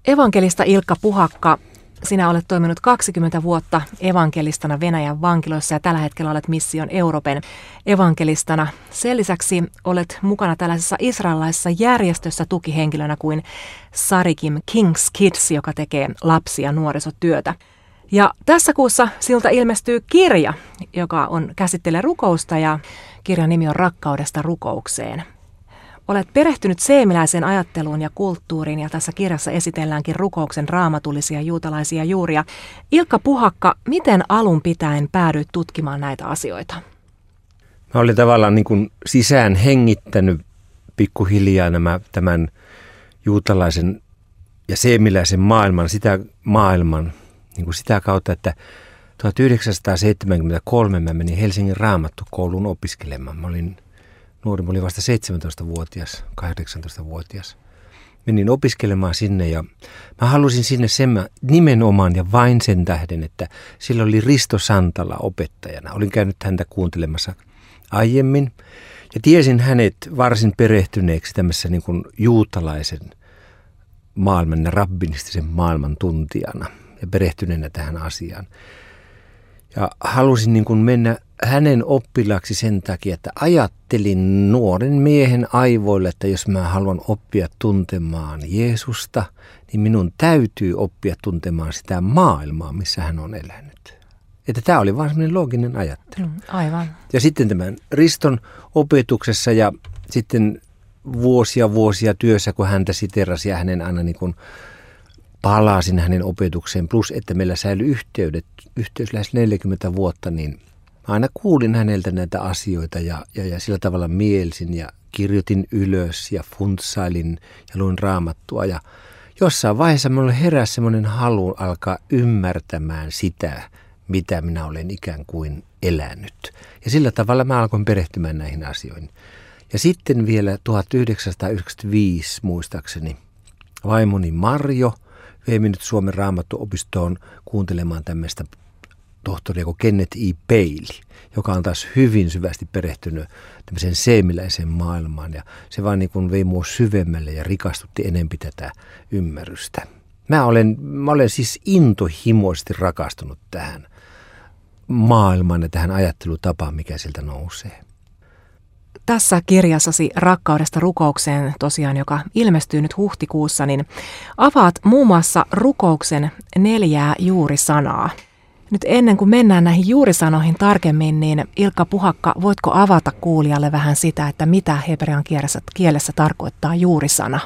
Evankelista Ilkka Puhakka, sinä olet toiminut 20 vuotta evankelistana Venäjän vankiloissa ja tällä hetkellä olet Mission Europen evankelistana. Sen lisäksi olet mukana tällaisessa israelilaisessa järjestössä tukihenkilönä kuin Sarikim King's Kids, joka tekee lapsi- ja nuorisotyötä. Ja tässä kuussa sinulta ilmestyy kirja, joka käsittelee rukousta ja kirjan nimi on Rakkaudesta rukoukseen. Olet perehtynyt seemiläiseen ajatteluun ja kulttuuriin ja tässä kirjassa esitelläänkin rukouksen raamatullisia juutalaisia juuria. Ilkka Puhakka, miten alun pitäen päädyit tutkimaan näitä asioita? Mä olin tavallaan niin kuin sisään hengittänyt pikkuhiljaa tämän juutalaisen ja seemiläisen maailman niin kuin sitä kautta, että 1973 mä menin Helsingin Raamattukouluun opiskelemaan. Mä olin olin vasta 17-vuotias, 18-vuotias. Menin opiskelemaan sinne ja mä halusin sinne nimenomaan ja vain sen tähden, että sillä oli Risto Santala opettajana. Olin käynyt häntä kuuntelemassa aiemmin ja tiesin hänet varsin perehtyneeksi tämmöisessä niin kuin juutalaisen maailman ja rabbinistisen maailman tuntijana ja perehtyneenä tähän asiaan. Ja halusin niin kuin mennä hänen oppilaaksi sen takia, että ajattelin nuoren miehen aivoille, että jos mä haluan oppia tuntemaan Jeesusta, niin minun täytyy oppia tuntemaan sitä maailmaa, missä hän on elänyt. Että tämä oli vaan semmoinen looginen ajattelu. Aivan. Ja sitten tämän Riston opetuksessa ja sitten vuosia työssä, kun häntä siterasi ja hänen aina niin kuin palasin hänen opetukseen, plus että meillä säilyi yhteys lähes 40 vuotta, niin aina kuulin häneltä näitä asioita ja sillä tavalla mielsin ja kirjoitin ylös ja funtsailin ja luin raamattua. Ja jossain vaiheessa minulle heräsi semmoinen halu alkaa ymmärtämään sitä, mitä minä olen ikään kuin elänyt. Ja sillä tavalla mä alkoin perehtymään näihin asioihin. Ja sitten vielä 1995 muistaakseni vaimoni Marjo vei minut Suomen Raamattuopistoon kuuntelemaan tämmöistä tohtoria kuin Kenneth E. Bailey, joka on taas hyvin syvästi perehtynyt tämmöiseen seemiläiseen maailmaan. Ja se vaan niin kuin vei mua syvemmälle ja rikastutti enempi tätä ymmärrystä. Mä olen siis intohimoisesti rakastunut tähän maailmaan ja tähän ajattelutapaan, mikä sieltä nousee. Tässä kirjassasi Rakkaudesta rukoukseen tosiaan, joka ilmestyy nyt huhtikuussa, niin avaat muun muassa rukouksen 4 juurisanaa. Nyt ennen kuin mennään näihin juurisanoihin tarkemmin, niin Ilkka Puhakka, voitko avata kuulijalle vähän sitä, että mitä hebrean kielessä tarkoittaa juurisana?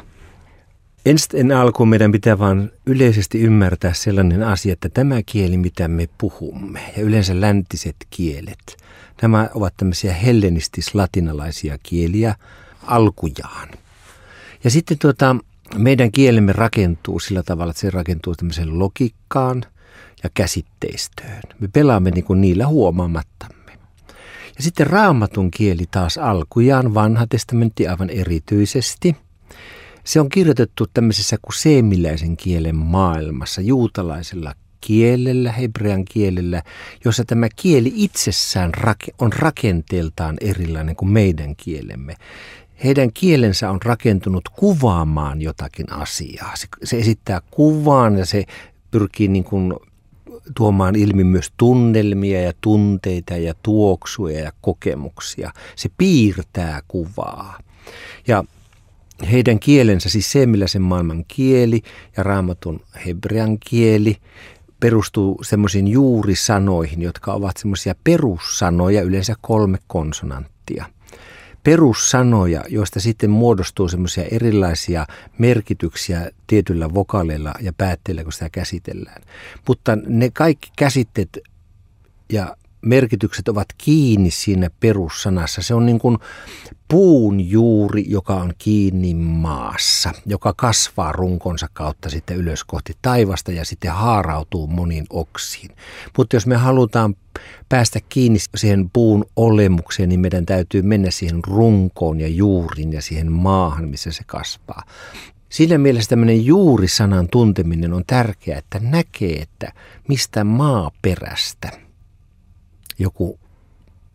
Ensin alkuun meidän pitää vaan yleisesti ymmärtää sellainen asia, että tämä kieli, mitä me puhumme, ja yleensä läntiset kielet, nämä ovat tämmöisiä hellenistis-latinalaisia kieliä alkujaan. Ja sitten meidän kielemme rakentuu sillä tavalla, että se rakentuu tämmöiseen logiikkaan ja käsitteistöön. Me pelaamme niin kuin niillä huomaamattamme. Ja sitten Raamatun kieli taas alkujaan, vanha testamentti aivan erityisesti. Se on kirjoitettu tämmöisessä kuin seemiläisen kielen maailmassa, juutalaisella kielellä, hebrean kielellä, jossa tämä kieli itsessään on rakenteeltaan erilainen kuin meidän kielemme. Heidän kielensä on rakentunut kuvaamaan jotakin asiaa. Se esittää kuvaan ja se pyrkii niin kuin tuomaan ilmi myös tunnelmia ja tunteita ja tuoksuja ja kokemuksia. Se piirtää kuvaa. Ja heidän kielensä, siis seemiläisen maailman kieli ja Raamatun hebrean kieli, perustuu semmoisiin juurisanoihin, jotka ovat semmoisia perussanoja, yleensä 3 konsonanttia. Perussanoja, joista sitten muodostuu semmoisia erilaisia merkityksiä tietyillä vokaaleilla ja päätteillä, kun sitä käsitellään. Mutta ne kaikki käsitteet ja merkitykset ovat kiinni siinä perussanassa. Se on niin kuin puun juuri, joka on kiinni maassa, joka kasvaa runkonsa kautta sitten ylös kohti taivasta ja sitten haarautuu moniin oksiin. Mutta jos me halutaan päästä kiinni siihen puun olemukseen, niin meidän täytyy mennä siihen runkoon ja juuriin ja siihen maahan, missä se kasvaa. Siinä mielessä tämmöinen juurisanan tunteminen on tärkeää, että näkee, että mistä maaperästä joku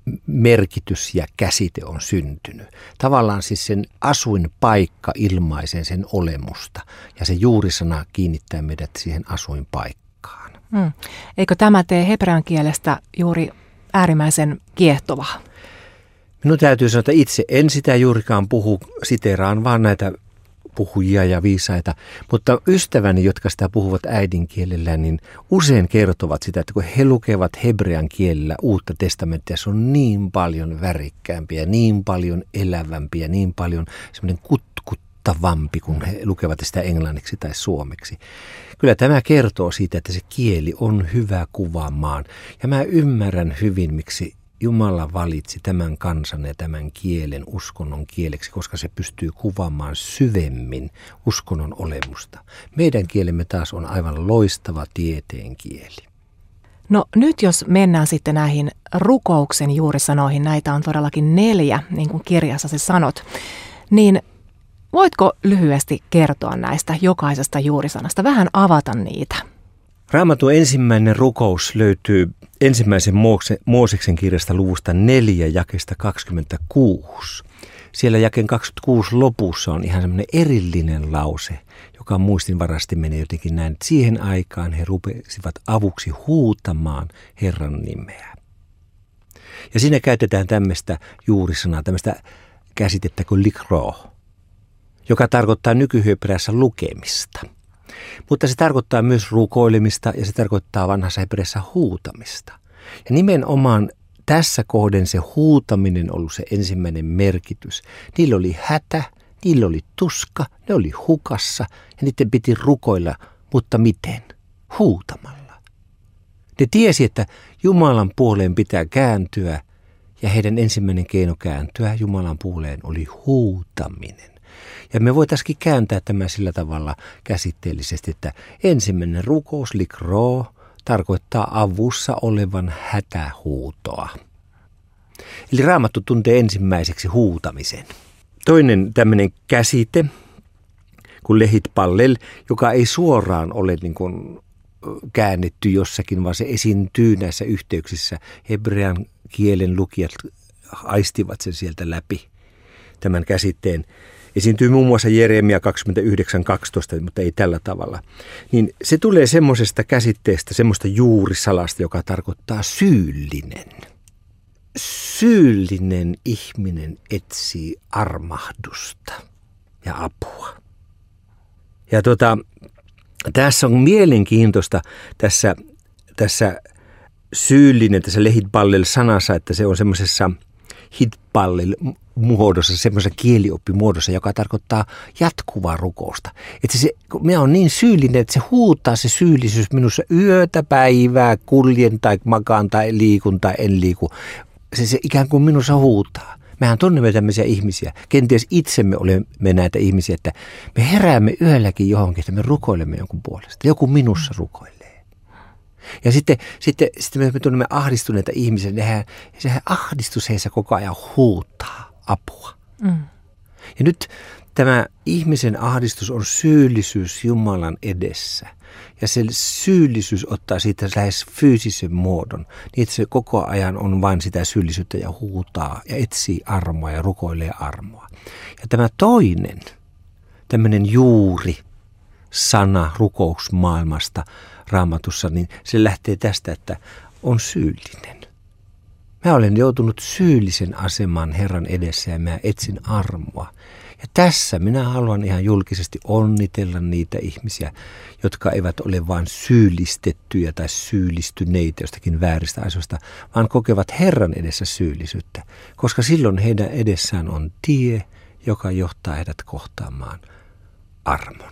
merkitys ja käsite on syntynyt. Tavallaan siis sen asuinpaikka ilmaisee sen olemusta ja se juurisana kiinnittää meidät siihen asuinpaikkaan. Eikö tämä tee hebrean kielestä juuri äärimmäisen kiehtovaa? Minun täytyy sanoa, että itse en sitä juurikaan puhu, siteeraan vaan näitä puhujia ja viisaita, mutta ystäväni, jotka sitä puhuvat äidinkielellä, niin usein kertovat sitä, että kun he lukevat hebrean kielellä Uutta testamenttia, se on niin paljon värikkäämpiä, niin paljon elävämpiä, niin paljon semmoinen kutkuttavampi, kun he lukevat sitä englanniksi tai suomeksi. Kyllä tämä kertoo siitä, että se kieli on hyvä kuvaamaan, ja mä ymmärrän hyvin, miksi Jumala valitsi tämän kansan ja tämän kielen uskonnon kieleksi, koska se pystyy kuvaamaan syvemmin uskonnon olemusta. Meidän kielemme taas on aivan loistava tieteen kieli. No nyt jos mennään sitten näihin rukouksen juurisanoihin, näitä on todellakin 4, niin kuin kirjassasi sanot, niin voitko lyhyesti kertoa näistä jokaisesta juurisanasta, vähän avata niitä? Raamatun ensimmäinen rukous löytyy ensimmäisen Mooseksen kirjasta luvusta 4 jakeesta 26. Siellä jakeen 26 lopussa on ihan semmoinen erillinen lause, joka muistinvarasti menee jotenkin näin, että siihen aikaan he rupesivat avuksi huutamaan Herran nimeä. Ja siinä käytetään tämmöistä juurisanaa, tämmöistä käsitettä kuin likro, joka tarkoittaa nykyhebreassa lukemista. Mutta se tarkoittaa myös rukoilemista ja se tarkoittaa vanhassa hebreassa huutamista. Ja nimenomaan tässä kohden se huutaminen on ollut se ensimmäinen merkitys. Niillä oli hätä, niillä oli tuska, ne oli hukassa ja niiden piti rukoilla, mutta miten? Huutamalla. Ne tiesi, että Jumalan puoleen pitää kääntyä ja heidän ensimmäinen keino kääntyä Jumalan puoleen oli huutaminen. Ja me voitaisiin kääntää tämä sillä tavalla käsitteellisesti, että ensimmäinen rukous, likro, tarkoittaa avussa olevan hätähuutoa. Eli Raamattu tuntee ensimmäiseksi huutamisen. Toinen tämmöinen käsite, kun lehit pallel, joka ei suoraan ole niin kuin käännetty jossakin, vaan se esiintyy näissä yhteyksissä. Hebrean kielen lukijat aistivat sen sieltä läpi, tämän käsitteen. Esiintyy muun muassa Jeremia 29.12, mutta ei tällä tavalla. Niin se tulee semmoisesta käsitteestä, semmoista juurisalasta, joka tarkoittaa syyllinen. Syyllinen ihminen etsii armahdusta ja apua. Ja tässä on mielenkiintoista tässä syyllinen, tässä lehitpallel-sanassa, että se on semmoisessa hitpallel-muodossa, semmoisessa kielioppimuodossa, joka tarkoittaa jatkuvaa rukousta. Että minä olen niin syyllinen, että se huutaa se syyllisyys minussa yötä, päivää, kuljen tai makaan tai liikun tai en liiku. Se ikään kuin minussa huutaa. Mehän tunnemme tämmöisiä ihmisiä. Kenties itsemme olemme näitä ihmisiä, että me heräämme yölläkin johonkin, että me rukoilemme jonkun puolesta. Joku minussa rukoilee. Ja sitten me tunnemme ahdistuneita ihmisiä. Sehän ahdistus heissä koko ajan huutaa apua. Ja nyt tämä ihmisen ahdistus on syyllisyys Jumalan edessä. Ja se syyllisyys ottaa siitä lähes fyysisen muodon, niin että se koko ajan on vain sitä syyllisyyttä ja huutaa ja etsii armoa ja rukoilee armoa. Ja tämä toinen, tämmöinen juuri sana rukousmaailmasta Raamatussa, niin se lähtee tästä, että on syyllinen. Mä olen joutunut syyllisen asemaan Herran edessä ja mä etsin armoa. Ja tässä minä haluan ihan julkisesti onnitella niitä ihmisiä, jotka eivät ole vain syyllistettyjä tai syyllistyneitä jostakin vääristä asioista, vaan kokevat Herran edessä syyllisyyttä, koska silloin heidän edessään on tie, joka johtaa heidät kohtaamaan armon.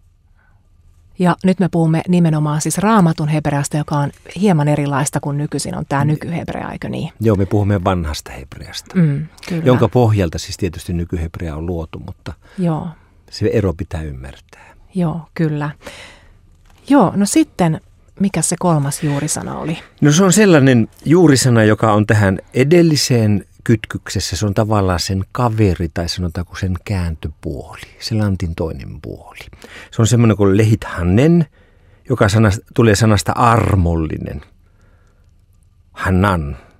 Ja nyt me puhumme nimenomaan siis Raamatun hebreasta, joka on hieman erilaista kuin nykyisin on tämä nykyhebrea, eikö niin? Joo, me puhumme vanhasta hebreasta, jonka pohjalta siis tietysti nykyhebrea on luotu, mutta joo, se ero pitää ymmärtää. Joo, kyllä. Joo, no sitten mikä se kolmas juurisana oli? No se on sellainen juurisana, joka on tähän edelliseen kytkyksessä. Se on tavallaan sen kaveri tai sanotaanko sen kääntöpuoli, se lantin toinen puoli. Se on semmoinen kuin lehithanen, joka tulee sanasta armollinen. Hanan,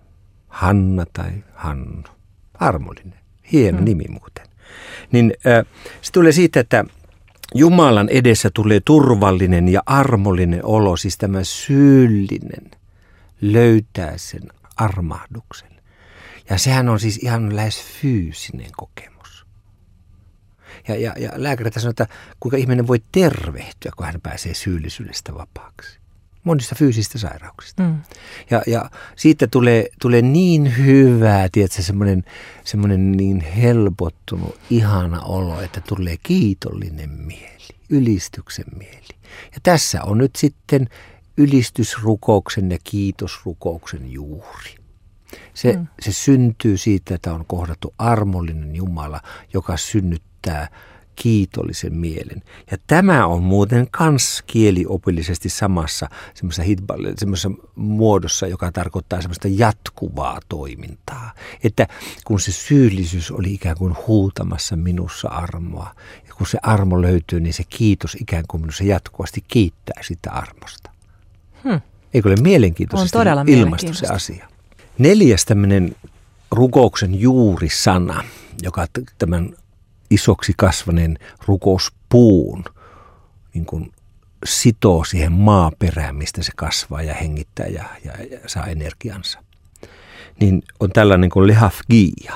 Hanna tai Hannu. Armollinen. Hieno nimi muuten. Niin se tulee siitä, että Jumalan edessä tulee turvallinen ja armollinen olo, siis tämä syyllinen löytää sen armahduksen. Ja sehän on siis ihan lähes fyysinen kokemus. Ja lääkärit sanoo, että kuinka ihminen voi tervehtyä, kun hän pääsee syyllisyydestä vapaaksi. Monista fyysistä sairauksista. Ja siitä tulee niin hyvää, tiedätkö, semmoinen niin helpottunut, ihana olo, että tulee kiitollinen mieli, ylistyksen mieli. Ja tässä on nyt sitten ylistysrukouksen ja kiitosrukouksen juuri. Se syntyy siitä, että on kohdattu armollinen Jumala, joka synnyttää kiitollisen mielen. Ja tämä on muuten kans kieliopillisesti samassa semmoisessa muodossa, joka tarkoittaa semmoista jatkuvaa toimintaa. Että kun se syyllisyys oli ikään kuin huutamassa minussa armoa, ja kun se armo löytyy, niin se kiitos ikään kuin minussa jatkuvasti kiittää sitä armosta. Eikö ole mielenkiintoisesti ilmastu se asia? 4. tämmöinen rukouksen juurisana, joka tämän isoksi kasvaneen rukouspuun niin kuin sitoo siihen maaperään, mistä se kasvaa ja hengittää ja saa energiansa. Niin on tällainen kuin lehafgia,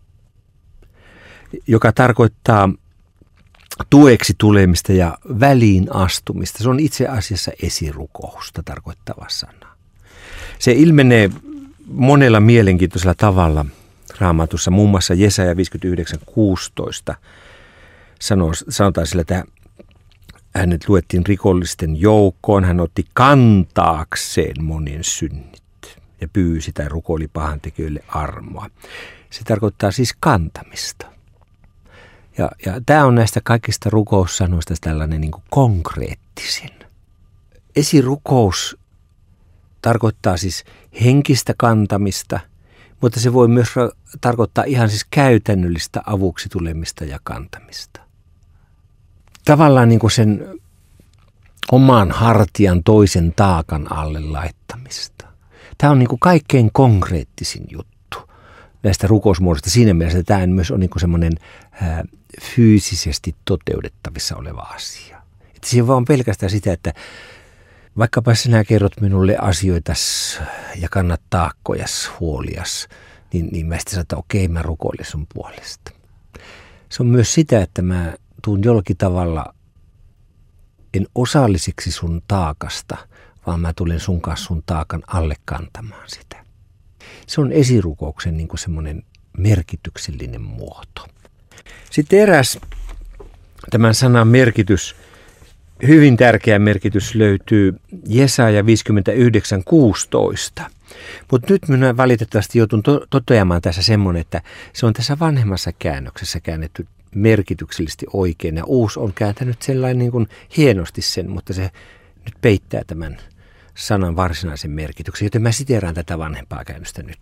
joka tarkoittaa tueksi tulemista ja väliin astumista. Se on itse asiassa esirukousta tarkoittava sana. Se ilmenee monella mielenkiintoisella tavalla Raamatussa, muun muassa Jesaja 59:16 sanotaan sillä, että hänet luettiin rikollisten joukkoon, hän otti kantaakseen monien synnit ja pyysi tai rukoili pahantekijöille armoa. Se tarkoittaa siis kantamista. Ja tämä on näistä kaikista rukoussanoista tällainen niin kuin konkreettisin. Esirukous tarkoittaa siis henkistä kantamista, mutta se voi myös tarkoittaa ihan siis käytännöllistä avuksi tulemista ja kantamista. Tavallaan niin kuin sen oman hartian toisen taakan alle laittamista. Tämä on niin kuin kaikkein konkreettisin juttu näistä rukousmuodoista siinä mielessä, että tämä myös on niin kuin semmoinen fyysisesti toteutettavissa oleva asia. Että se on pelkästään sitä, että vaikkapa sinä kerrot minulle asioita ja kannat taakkojas, huolias, niin mä sitten sanon, että okei, mä rukoilen sun puolesta. Se on myös sitä, että mä tuun jollakin tavalla en osalliseksi sun taakasta, vaan mä tulen sun kanssa sun taakan alle kantamaan sitä. Se on esirukouksen niin kuin semmoinen merkityksellinen muoto. Sitten eräs tämän sanan merkitys, hyvin tärkeä merkitys löytyy Jesaja 59:16. Mutta nyt minä valitettavasti joutun toteamaan tässä semmoinen, että se on tässä vanhemmassa käännöksessä käännetty merkityksellisesti oikein. Ja uusi on kääntänyt sellainen niin kuin hienosti sen, mutta se nyt peittää tämän sanan varsinaisen merkityksen. Joten mä siteeraan tätä vanhempaa käännöstä nyt.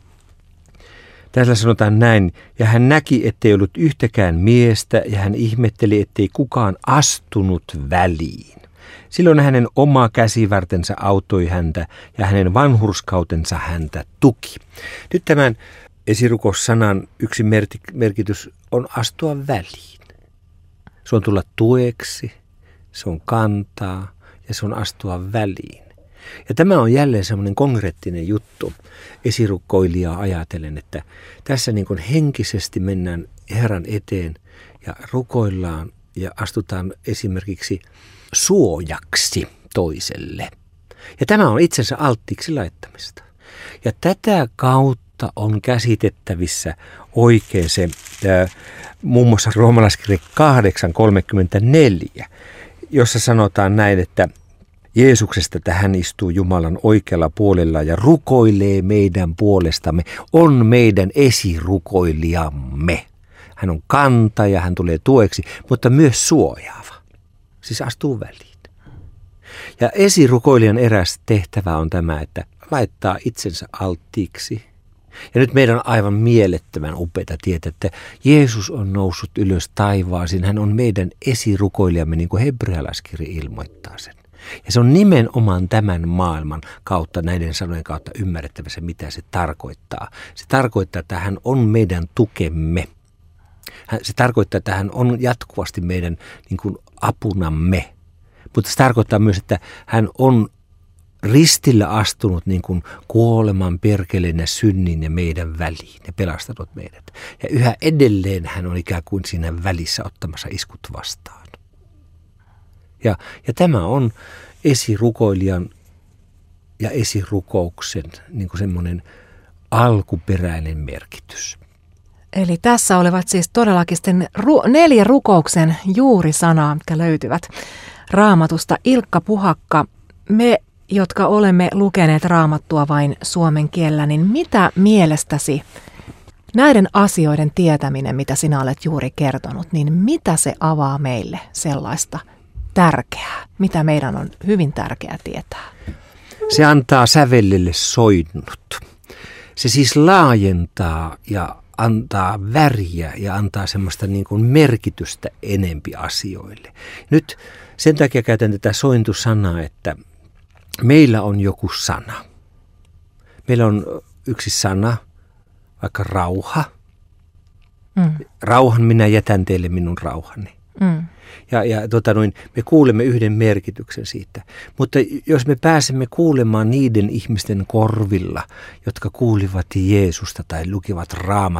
Tässä sanotaan näin, ja hän näki, ettei ollut yhtäkään miestä, ja hän ihmetteli, ettei kukaan astunut väliin. Silloin hänen oma käsivartensa autoi häntä, ja hänen vanhurskautensa häntä tuki. Nyt tämän esirukoussanan yksi merkitys on astua väliin. Se on tulla tueksi, se on kantaa, ja se on astua väliin. Ja tämä on jälleen semmoinen konkreettinen juttu esirukkoilijaa ajatellen, että tässä niin kuin henkisesti mennään Herran eteen ja rukoillaan ja astutaan esimerkiksi suojaksi toiselle. Ja tämä on itsensä alttiiksi laittamista. Ja tätä kautta on käsitettävissä oikein se muun muassa roomalaiskirje 8:34, jossa sanotaan näin, että Jeesuksesta, että hän istuu Jumalan oikealla puolella ja rukoilee meidän puolestamme, on meidän esirukoilijamme. Hän on kantaja, hän tulee tueksi, mutta myös suojaava, siis astuu väliin. Ja esirukoilijan eräs tehtävä on tämä, että laittaa itsensä alttiiksi. Ja nyt meidän on aivan mielettömän upeata tietää, että Jeesus on noussut ylös taivaasiin. Hän on meidän esirukoilijamme, niin kuin hebrealaiskirja ilmoittaa sen. Ja se on nimenomaan tämän maailman kautta, näiden sanojen kautta ymmärrettävissä, mitä se tarkoittaa. Se tarkoittaa, että hän on meidän tukemme. Se tarkoittaa, että hän on jatkuvasti meidän niin kuin apunamme. Mutta se tarkoittaa myös, että hän on ristillä astunut niin kuin kuoleman, perkeleen ja synnin ja meidän väliin ja pelastanut meidät. Ja yhä edelleen hän on ikään kuin siinä välissä ottamassa iskut vastaan. Ja tämä on esirukoilijan ja esirukouksen niin kuin semmoinen alkuperäinen merkitys. Eli tässä olevat siis todellakin sitten 4 rukouksen juurisanaa, jotka löytyvät Raamatusta. Ilkka Puhakka, me, jotka olemme lukeneet Raamattua vain suomen kielellä, niin mitä mielestäsi näiden asioiden tietäminen, mitä sinä olet juuri kertonut, niin mitä se avaa meille sellaista tärkeää, mitä meidän on hyvin tärkeää tietää? Se antaa sävellelle soinnut. Se siis laajentaa ja antaa väriä ja antaa semmoista niin kuin merkitystä enempi asioille. Nyt sen takia käytän tätä sointusanaa, että meillä on joku sana. Meillä on yksi sana, vaikka rauha. Rauhan minä jätän teille minun rauhani. Ja me kuulemme yhden merkityksen siitä. Mutta jos me pääsemme kuulemaan niiden ihmisten korvilla, jotka kuulivat Jeesusta tai lukivat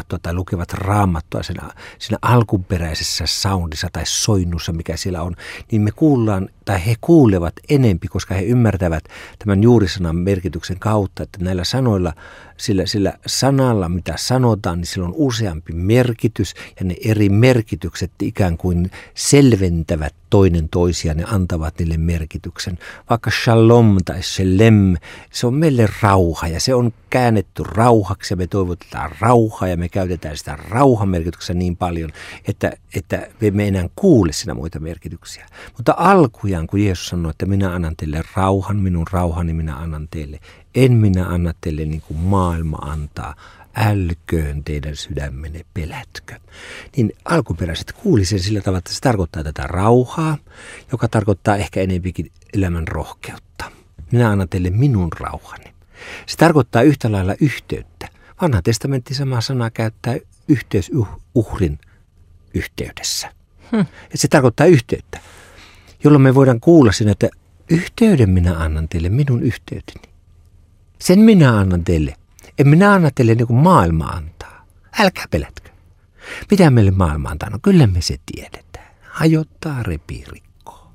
raamattua siinä alkuperäisessä soundissa tai soinnussa, mikä siellä on, niin me kuullaan, tai he kuulevat enempi, koska he ymmärtävät tämän juurisanan merkityksen kautta, että näillä sanoilla, sillä sanalla, mitä sanotaan, niin sillä on useampi merkitys, ja ne eri merkitykset ikään kuin selventävät toinen toisiaan ja antavat niille merkityksen. Vaikka shalom tai shalem, se on meille rauha, ja se on käännetty rauhaksi, ja me toivotetaan rauhaa, ja me käytetään sitä rauhan merkityksessä niin paljon, että me emme enää kuule siinä muita merkityksiä. Mutta alkujaan, kun Jeesus sanoi, että minä annan teille rauhan, minun rauhani minä annan teille, en minä anna teille niin kuin maailma antaa, älköön teidän sydämenne pelätkö. Niin alkuperäiset kuuli sen sillä tavalla, että se tarkoittaa tätä rauhaa, joka tarkoittaa ehkä enempikin elämän rohkeutta. Minä annan teille minun rauhani. Se tarkoittaa yhtä lailla yhteyttä. Vanha testamentti samaa sanaa käyttää yhteysuhrin yhteydessä. Et se tarkoittaa yhteyttä, jolloin me voidaan kuulla siinä, että yhteyden minä annan teille, minun yhteyteni. Sen minä annan teille. En minä anna teille niin kuin maailma antaa. Älkää pelätkö. Mitä meille maailma antaa? No kyllä me se tiedetään. Hajottaa, repii, rikkoo.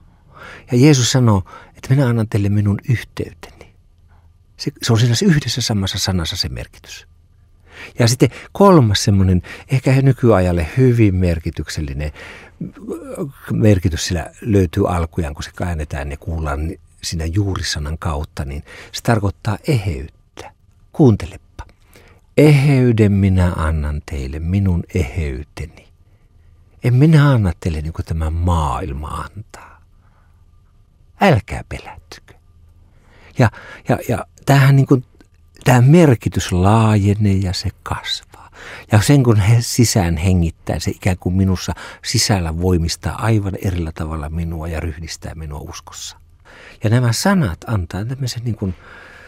Ja Jeesus sanoo, että minä annan teille minun yhteyteni. Se on siinä yhdessä samassa sanassa se merkitys. Ja sitten kolmas semmoinen, ehkä nykyajalle hyvin merkityksellinen merkitys sillä löytyy alkujaan, kun se käännetään ja kuullaan siinä juurisanan kautta, niin se tarkoittaa eheyttä. Kuuntelepa. Eheyden minä annan teille, minun eheyteni. En minä anna teille niin kuin tämä maailma antaa. Älkää pelätkö. Ja tämähän niin kuin, tämä merkitys laajenee ja se kasvaa. Ja sen kun he sisään hengittää, se ikään kuin minussa sisällä voimistaa aivan erillä tavalla minua ja ryhdistää minua uskossa. Ja nämä sanat antaa tämmöisen niin kuin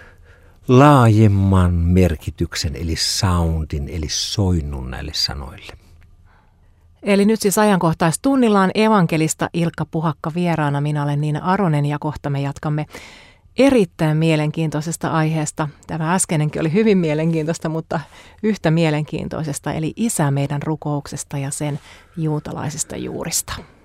laajemman merkityksen, eli soundin, eli soinnun näille sanoille. Eli nyt siis ajankohtaistunnillaan evankelista Ilkka Puhakka vieraana. Minä olen Niina Aronen ja kohta me jatkamme erittäin mielenkiintoisesta aiheesta. Tämä äskeinenkin oli hyvin mielenkiintoista, mutta yhtä mielenkiintoisesta, eli Isä meidän rukouksesta ja sen juutalaisista juurista.